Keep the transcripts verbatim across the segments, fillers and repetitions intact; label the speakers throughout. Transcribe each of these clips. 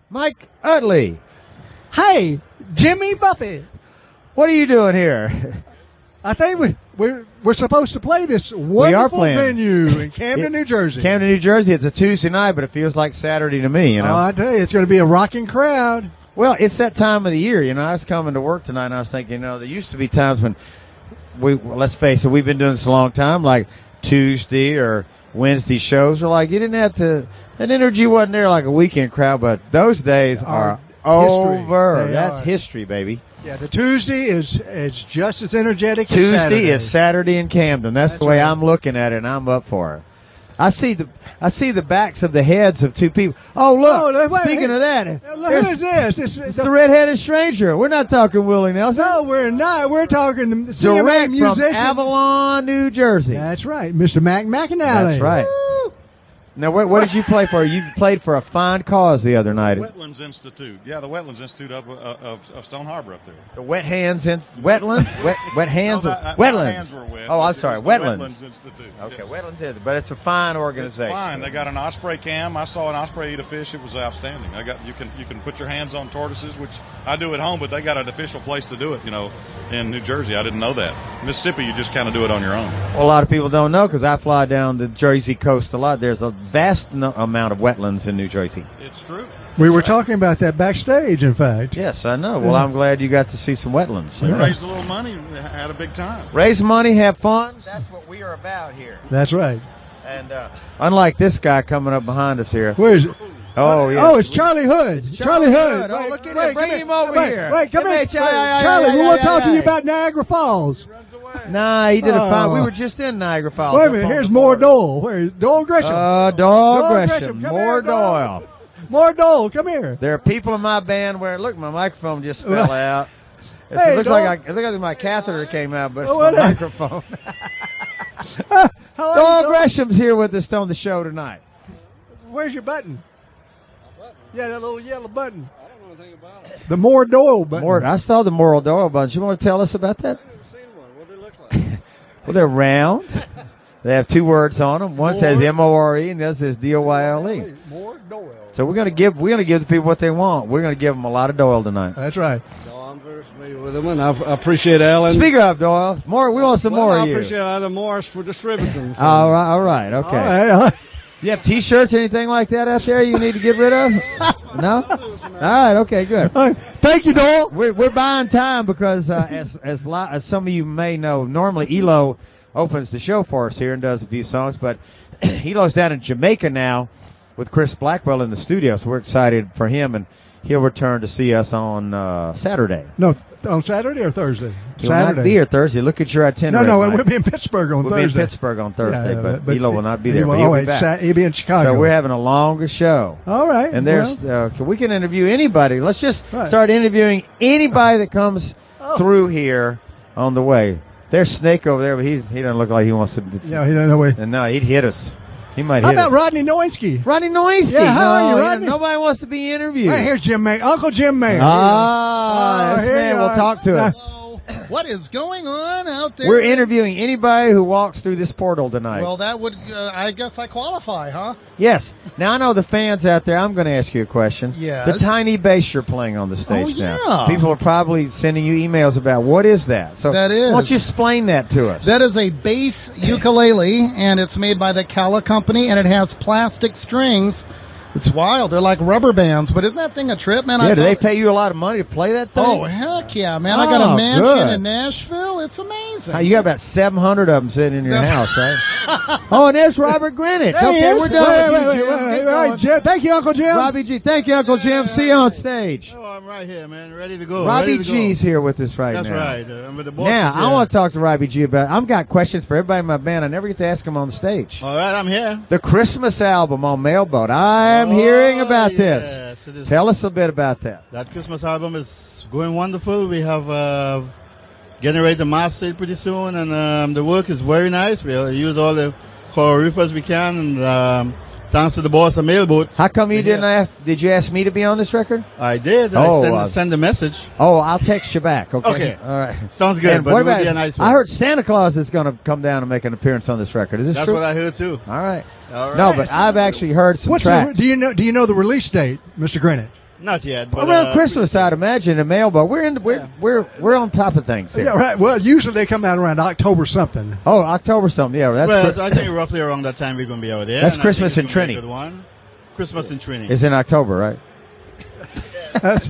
Speaker 1: Mike Utley.
Speaker 2: Hey, Jimmy Buffett.
Speaker 1: What are you doing here?
Speaker 2: I think we, we're, we're supposed to play this wonderful venue in Camden, New Jersey.
Speaker 1: Camden, New Jersey. It's a Tuesday night, but it feels like Saturday to me, you know.
Speaker 2: Oh, I tell you, it's going to be a rocking crowd.
Speaker 1: Well, it's that time of the year, you know. I was coming to work tonight, and I was thinking, you know, there used to be times when we, well, let's face it, we've been doing this a long time, like Tuesday or Wednesday shows are like, you didn't have to, that energy wasn't there like a weekend crowd, but those days are, are over. That's are. history, baby.
Speaker 2: Yeah, the Tuesday is is just as energetic
Speaker 1: Tuesday
Speaker 2: as Saturday.
Speaker 1: is Saturday in Camden. That's, That's the way right. I'm looking at it, and I'm up for it. I see the I see the backs of the heads of two people. Oh, look, oh, wait, speaking
Speaker 2: hey,
Speaker 1: of that.
Speaker 2: Look, who is this? It's,
Speaker 1: it's the, the red-headed stranger. We're not talking Willie Nelson.
Speaker 2: No, we're not. We're talking C M A
Speaker 1: Direct
Speaker 2: musician.
Speaker 1: from Avalon, New Jersey.
Speaker 2: That's right, Mister Mac McAnally.
Speaker 1: That's right. Woo! Now, what, what did you play for? You played for a fine cause the other night.
Speaker 3: Wetlands Institute. Yeah, the Wetlands Institute up, uh, of, of Stone Harbor up there.
Speaker 1: The Wet Hands Inst- Wetlands? Wet, wet Hands?
Speaker 3: No, that,
Speaker 1: wetlands.
Speaker 3: Hands were wet.
Speaker 1: Oh, I'm sorry. Wetlands.
Speaker 3: Wetlands Institute.
Speaker 1: Okay,
Speaker 3: yes.
Speaker 1: Wetlands Institute. But it's a fine organization.
Speaker 3: It's fine. They got an osprey cam. I saw an osprey eat a fish. It was outstanding. I got you can you can put your hands on tortoises, which I do at home, but they got an official place to do it, you know, in New Jersey. I didn't know that. Mississippi, you just kind of do it on your own.
Speaker 1: Well, a lot of people don't know because I fly down the Jersey coast a lot. There's a vast no- amount of wetlands in New Jersey.
Speaker 3: It's true.
Speaker 2: We were talking about that backstage, in fact.
Speaker 1: Yes, I know. Well, I'm glad you got to see some wetlands.
Speaker 3: We raised a little money, had a big time.
Speaker 1: Raise money, have fun. That's what we are about here.
Speaker 2: That's right.
Speaker 1: And uh, unlike this guy coming up behind us here.
Speaker 2: Where is it?
Speaker 1: Oh, yes.
Speaker 2: Oh, it's Charlie Hood.
Speaker 1: It's
Speaker 2: Charlie, Charlie Hood.
Speaker 1: Hood. Oh,
Speaker 2: wait,
Speaker 1: look at
Speaker 2: wait,
Speaker 1: him. Bring him
Speaker 2: here.
Speaker 1: over
Speaker 2: wait,
Speaker 1: here.
Speaker 2: Wait, come
Speaker 1: Come
Speaker 2: here.
Speaker 1: here, Charlie.
Speaker 2: Charlie, we
Speaker 1: yeah,
Speaker 2: want to
Speaker 1: yeah,
Speaker 2: talk to
Speaker 1: yeah.
Speaker 2: you about Niagara Falls.
Speaker 1: Nah, he did a fine.
Speaker 2: Oh.
Speaker 1: We were just in Niagara Falls.
Speaker 2: Wait a minute. Here's more Dole. Where's Dole Gresham?
Speaker 1: Uh, Dole,
Speaker 2: Dole
Speaker 1: Gresham.
Speaker 2: Gresham. Come
Speaker 1: More
Speaker 2: here, Dole.
Speaker 1: Doyle.
Speaker 2: More Dole. Come here.
Speaker 1: There are people in my band where, look, my microphone just fell out. It's,
Speaker 2: Hey,
Speaker 1: it looks
Speaker 2: Dole.
Speaker 1: like I, it looks like my catheter came out, but it's
Speaker 2: Oh,
Speaker 1: my
Speaker 2: what a-
Speaker 1: microphone.
Speaker 2: How are
Speaker 1: Dole
Speaker 2: you,
Speaker 1: Gresham's here with us on the show tonight.
Speaker 2: Where's your button? Yeah, that little yellow button. I don't know anything about it. The More Dole button.
Speaker 1: More, I saw the Moral Doyle bunch. You want to tell us about that?
Speaker 4: I've never seen one. What do they look like?
Speaker 1: Well, they're round. They have two words on them. One
Speaker 2: More.
Speaker 1: says M O R E and the other says D O Y L E.
Speaker 2: More Doyle.
Speaker 1: So we're gonna give we're gonna give the people what they want. We're gonna give them a lot of Doyle tonight.
Speaker 2: That's right.
Speaker 4: No, I'm very familiar with them, and I, I appreciate Alan.
Speaker 1: Speaker up, Doyle. More. We want some
Speaker 4: well,
Speaker 1: more
Speaker 4: I
Speaker 1: of you.
Speaker 4: appreciate Alan Morris for distributing them. for
Speaker 1: All
Speaker 4: me.
Speaker 1: right. All right. Okay.
Speaker 2: All right, all right.
Speaker 1: You have T-shirts, anything like that out there you need to get rid of? No? All right, okay, good.
Speaker 2: All right. Thank you, Dole.
Speaker 1: We're, we're buying time because, uh, as as, li- as some of you may know, normally Elo opens the show for us here and does a few songs, but Elo's down in Jamaica now with Chris Blackwell in the studio, so we're excited for him, and he'll return to see us on uh, Saturday.
Speaker 2: No, on Saturday or Thursday?
Speaker 1: He'll
Speaker 2: Saturday.
Speaker 1: not be here Thursday. Look at your
Speaker 2: No,
Speaker 1: itinerary.
Speaker 2: no,
Speaker 1: Mike.
Speaker 2: we'll be in Pittsburgh on
Speaker 1: We'll
Speaker 2: Thursday.
Speaker 1: be in Pittsburgh on Thursday,
Speaker 2: Yeah,
Speaker 1: but,
Speaker 2: but
Speaker 1: Elo will not be
Speaker 2: he
Speaker 1: there.
Speaker 2: will-
Speaker 1: But he'll
Speaker 2: oh,
Speaker 1: be
Speaker 2: wait,
Speaker 1: back.
Speaker 2: Sa- he'll be in Chicago.
Speaker 1: So we're having a longer show.
Speaker 2: All right.
Speaker 1: And there's,
Speaker 2: well,
Speaker 1: uh, we can interview anybody. Let's just
Speaker 2: Right.
Speaker 1: start interviewing anybody that comes
Speaker 2: Oh.
Speaker 1: through here on the way. There's Snake over there, but he he doesn't look like he wants to.
Speaker 2: yeah, he doesn't know where.
Speaker 1: And no, he'd hit us. He might
Speaker 2: How
Speaker 1: hit
Speaker 2: about
Speaker 1: us.
Speaker 2: Rodney Nowinski?
Speaker 1: Rodney Noisky.
Speaker 2: Yeah, how
Speaker 1: no,
Speaker 2: are you,
Speaker 1: he-
Speaker 2: Rodney?
Speaker 1: Nobody wants to be interviewed.
Speaker 2: Right, here's Jim Mayer. Uncle Jim Mayer.
Speaker 1: Ah,
Speaker 2: Oh,
Speaker 1: this
Speaker 2: here
Speaker 1: man
Speaker 2: you
Speaker 1: will
Speaker 2: are.
Speaker 1: talk to
Speaker 2: Uh,
Speaker 1: us.
Speaker 5: What is going on out there?
Speaker 1: We're interviewing anybody who walks through this portal tonight.
Speaker 5: Well, that would, uh, I guess I qualify, huh?
Speaker 1: Yes. Now, I know the fans out there, I'm going to ask you a question.
Speaker 5: Yes.
Speaker 1: The tiny bass you're playing on the stage
Speaker 5: Oh,
Speaker 1: now.
Speaker 5: yeah.
Speaker 1: People are probably sending you emails about what is that? So
Speaker 5: That is.
Speaker 1: why don't you explain that to us?
Speaker 5: That is a bass ukulele, and it's made by the Cala Company, and it has plastic strings. It's wild. They're like rubber bands, but isn't that thing a trip, man?
Speaker 1: yeah,
Speaker 5: I
Speaker 1: do they
Speaker 5: thought-
Speaker 1: pay you a lot of money to play that thing?
Speaker 5: Oh, heck yeah, man. I got
Speaker 1: Oh,
Speaker 5: a mansion
Speaker 1: good.
Speaker 5: in Nashville. It's amazing.
Speaker 1: How, you got about seven hundred of them sitting in your
Speaker 5: That's-
Speaker 1: house, right? Oh, and there's Robert Greenwich.
Speaker 2: There he
Speaker 1: Okay,
Speaker 2: is.
Speaker 1: we're done
Speaker 2: Wait,
Speaker 1: with you,
Speaker 2: wait,
Speaker 1: Jim.
Speaker 2: wait, wait,
Speaker 1: Keep
Speaker 2: wait,
Speaker 1: going.
Speaker 2: wait, Jim. Thank you, Uncle Jim.
Speaker 1: Robbie G. Thank you, Uncle Jim. See you on stage.
Speaker 6: Oh, I'm right here, man. Ready to go.
Speaker 1: Robbie
Speaker 6: Ready to
Speaker 1: G's
Speaker 6: go.
Speaker 1: here with us right
Speaker 6: That's
Speaker 1: now.
Speaker 6: right. Uh, I'm with the bosses
Speaker 1: Now, I
Speaker 6: here.
Speaker 1: want to talk to Robbie G about, I've got questions for everybody in my band. I never get to ask him on the stage.
Speaker 6: All right, I'm here.
Speaker 1: The Christmas album on Mailboat. I'm
Speaker 6: Oh,
Speaker 1: hearing about
Speaker 6: yes.
Speaker 1: this.
Speaker 6: It is-
Speaker 1: Tell us a bit about that.
Speaker 6: That Christmas album is going wonderful. We have uh, getting ready to master it pretty soon, and um, the work is very nice. We uh, use all the choreographers we can, and um, thanks to the boss of Mailboat.
Speaker 1: How come you
Speaker 6: Yeah.
Speaker 1: didn't ask? Did you ask me to be on this record?
Speaker 6: I did.
Speaker 1: Oh,
Speaker 6: I sent,
Speaker 1: uh,
Speaker 6: send a message.
Speaker 1: Oh, I'll text you back. Okay.
Speaker 6: Okay.
Speaker 1: All right.
Speaker 6: Sounds good,
Speaker 1: And
Speaker 6: but
Speaker 1: what
Speaker 6: it would
Speaker 1: about?
Speaker 6: be a nice one.
Speaker 1: I heard Santa Claus is going to come down and make an appearance on this record. Is this
Speaker 6: That's
Speaker 1: true?
Speaker 6: what I heard too.
Speaker 1: All right.
Speaker 6: All right.
Speaker 1: No, but I've actually heard some
Speaker 2: What's the,
Speaker 1: tracks.
Speaker 2: do you know? Do you know the release date, Mister Greenwich?
Speaker 6: Not yet. But,
Speaker 1: Around
Speaker 6: uh,
Speaker 1: Christmas, I'd imagine, in mailbox. We're in. We're
Speaker 6: Yeah.
Speaker 1: we're we're on top of things here.
Speaker 2: Yeah, right. Well, usually they come out around October something.
Speaker 1: Oh, October something. Yeah, that's
Speaker 6: well,
Speaker 1: Chri-
Speaker 6: so I think roughly around that time we're going to be out there.
Speaker 1: That's
Speaker 6: and I
Speaker 1: Christmas
Speaker 6: think
Speaker 1: in
Speaker 6: it's gonna be
Speaker 1: Trini.
Speaker 6: a good one. Christmas in Trini.
Speaker 1: is in October, right?
Speaker 2: That's-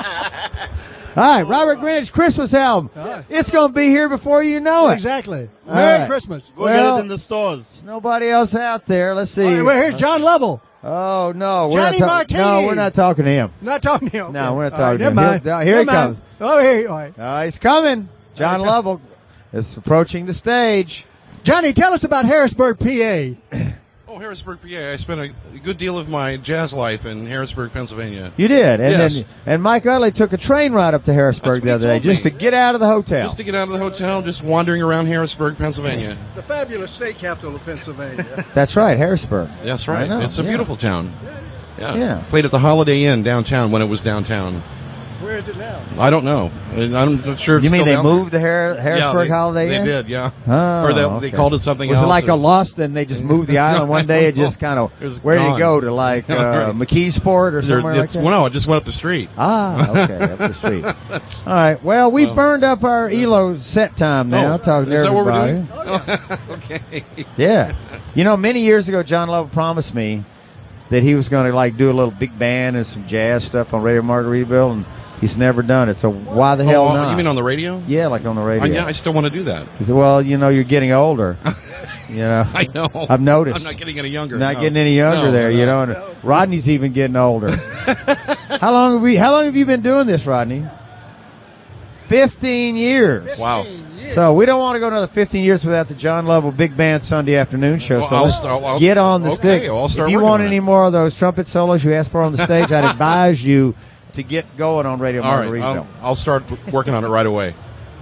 Speaker 1: All right, Robert Greenwich Christmas album.
Speaker 2: right.
Speaker 1: It's going to be here before you know it.
Speaker 2: exactly.
Speaker 1: All
Speaker 2: Merry
Speaker 1: right.
Speaker 2: Christmas.
Speaker 6: Go
Speaker 1: well-
Speaker 6: get it in the stores.
Speaker 1: Nobody else out there. Let's see.
Speaker 2: All right, well, here's John Lovell.
Speaker 1: Oh no, we're
Speaker 2: Johnny
Speaker 1: not ta-
Speaker 2: Martini.
Speaker 1: No, we're not talking to him.
Speaker 2: Not talking to him.
Speaker 1: No, we're not
Speaker 2: All right,
Speaker 1: talking to
Speaker 2: never
Speaker 1: him.
Speaker 2: mind.
Speaker 1: Here- here he
Speaker 2: Never mind.
Speaker 1: comes.
Speaker 2: Oh, here. All right.
Speaker 1: Uh, he's coming. John
Speaker 2: Okay.
Speaker 1: Lovell is approaching the stage.
Speaker 2: Johnny, tell us about Harrisburg, P A.
Speaker 7: Oh, Harrisburg, P A. I spent a, a good deal of my jazz life in Harrisburg, Pennsylvania.
Speaker 1: You did, and
Speaker 7: Yes.
Speaker 1: then and Mike Utley took a train ride up to Harrisburg
Speaker 7: That's what
Speaker 1: the
Speaker 7: he
Speaker 1: other day
Speaker 7: told
Speaker 1: just
Speaker 7: me.
Speaker 1: to get out of the hotel.
Speaker 7: Just to get out of the hotel, just wandering around Harrisburg, Pennsylvania.
Speaker 2: The fabulous state capital of Pennsylvania.
Speaker 1: That's right, Harrisburg.
Speaker 7: That's
Speaker 1: I
Speaker 7: right.
Speaker 1: know,
Speaker 7: It's a
Speaker 1: yeah.
Speaker 7: beautiful town. Yeah.
Speaker 1: Yeah.
Speaker 7: Played at the Holiday Inn downtown when it was downtown.
Speaker 2: Where is it now?
Speaker 7: I don't know. I'm not sure if
Speaker 1: You
Speaker 7: it's
Speaker 1: mean
Speaker 7: still
Speaker 1: they
Speaker 7: down
Speaker 1: moved the Har-
Speaker 7: there.
Speaker 1: Harrisburg
Speaker 7: yeah, they,
Speaker 1: Holiday
Speaker 7: They
Speaker 1: Inn?
Speaker 7: did, yeah.
Speaker 1: Oh,
Speaker 7: or they,
Speaker 1: okay.
Speaker 7: they called it something
Speaker 1: Was
Speaker 7: else.
Speaker 1: it like a
Speaker 7: or-
Speaker 1: Lost and they just moved the island one day? It just kind of
Speaker 7: It was
Speaker 1: where did it
Speaker 7: gone.
Speaker 1: go to like uh,
Speaker 7: Right.
Speaker 1: McKeesport or
Speaker 7: There-
Speaker 1: somewhere like
Speaker 7: it's-
Speaker 1: that?
Speaker 7: well, no, it just went up the street.
Speaker 1: Ah, okay, up the street. All right. Well, we
Speaker 7: Well.
Speaker 1: burned up our E L O set time now.
Speaker 7: Oh,
Speaker 1: talking to
Speaker 7: is that what we're
Speaker 1: everybody.
Speaker 7: doing? Okay.
Speaker 1: Yeah. You know, many years ago, John Lovell promised me that he was going to like do a little big band and some jazz stuff on Radio Margaritaville, and he's never done it. So why the hell
Speaker 7: Oh,
Speaker 1: not?
Speaker 7: You mean on the radio?
Speaker 1: Yeah, like on the
Speaker 7: I,
Speaker 1: radio.
Speaker 7: yeah, I still want to do that.
Speaker 1: He said, "Well, you know, you're getting older. you know,
Speaker 7: I know.
Speaker 1: I've noticed.
Speaker 7: I'm not getting any younger.
Speaker 1: Not
Speaker 7: no.
Speaker 1: getting any younger
Speaker 7: No,
Speaker 1: there.
Speaker 7: no.
Speaker 1: You know, and Rodney's even getting older. how long have we? How long have you been doing this, Rodney? Fifteen years.
Speaker 7: Wow.
Speaker 1: So we don't want to go another fifteen years without the John Lovell Big Band Sunday afternoon show.
Speaker 7: Well,
Speaker 1: so
Speaker 7: I'll
Speaker 1: let's
Speaker 7: start- I'll-
Speaker 1: get on the
Speaker 7: okay,
Speaker 1: stick.
Speaker 7: I'll start
Speaker 1: if you
Speaker 7: working
Speaker 1: want
Speaker 7: on
Speaker 1: any
Speaker 7: it.
Speaker 1: more of those trumpet solos you asked for on the stage, I'd advise you to get going on Radio
Speaker 7: All right.
Speaker 1: Margaritaville.
Speaker 7: I'll, I'll start working on it right away.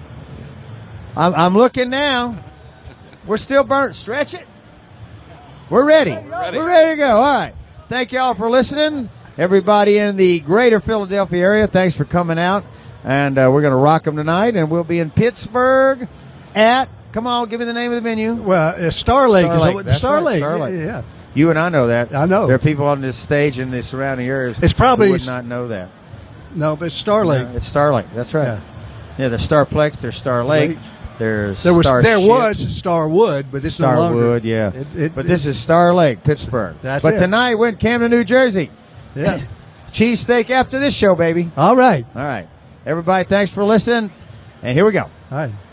Speaker 1: I'm, I'm looking now. We're still burnt. Stretch it. We're ready. We're ready to go. All right. Thank you all for listening. Everybody in the greater Philadelphia area, thanks for coming out. And uh, we're going to rock them tonight. And we'll be in Pittsburgh at, come on, give me the name of the venue.
Speaker 2: Well, it's Star Lake.
Speaker 1: Star
Speaker 2: Is
Speaker 1: Lake.
Speaker 2: that-
Speaker 1: That's
Speaker 2: Star
Speaker 1: right,
Speaker 2: Lake.
Speaker 1: Star
Speaker 2: Yeah,
Speaker 1: Lake.
Speaker 2: yeah, yeah.
Speaker 1: You and I know that.
Speaker 2: I know.
Speaker 1: There are people on this stage in the surrounding areas
Speaker 2: It's probably-
Speaker 1: who would not know that.
Speaker 2: No, but it's Star Lake.
Speaker 1: Yeah, it's Star Lake. That's right.
Speaker 2: Yeah.
Speaker 1: Yeah, there's Starplex, there's Star Lake,
Speaker 2: Lake.
Speaker 1: there's
Speaker 2: There was
Speaker 1: Star
Speaker 2: there
Speaker 1: Ship.
Speaker 2: was Starwood, but it's no longer.
Speaker 1: Starwood, yeah.
Speaker 2: It- it-
Speaker 1: but this is Star Lake, Pittsburgh.
Speaker 2: That's
Speaker 1: but
Speaker 2: it.
Speaker 1: tonight we're in Camden, New Jersey.
Speaker 2: Yeah.
Speaker 1: Cheesesteak after this show, baby.
Speaker 2: All right.
Speaker 1: All right. Everybody, thanks for listening. And here we go.
Speaker 2: All right.